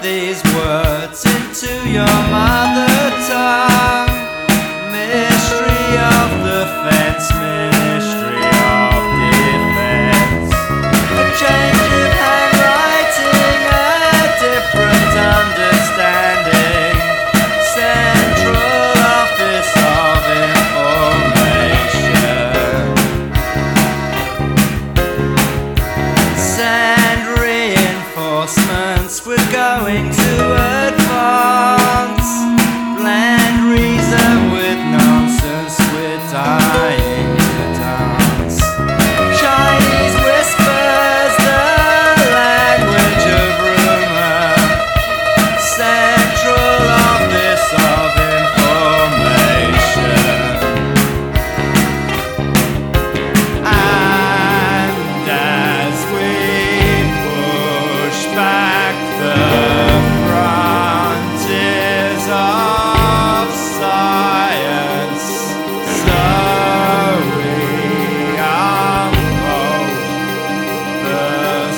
these words into your mother tongue. Mystery of the fence, mystery of defense. A change of handwriting, a different understanding. Central Office of Information. Send reinforcements, we're going to advance. Blend reason with nonsense, we're dying to dance. Chinese whispers, the language of rumor. Central Office of Information. And as we push back the frontiers of science, so we unfold the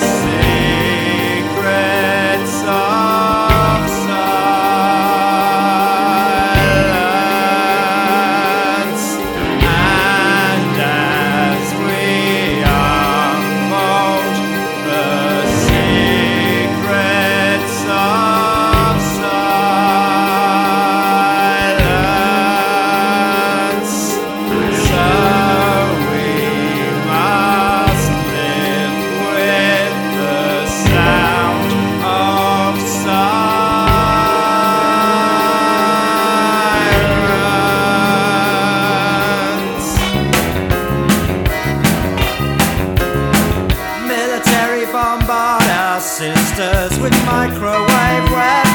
secrets of silence. And as we unfold the secrets of silence, so we must live with the sound of silence. Military bombard our sisters with microwave weapons.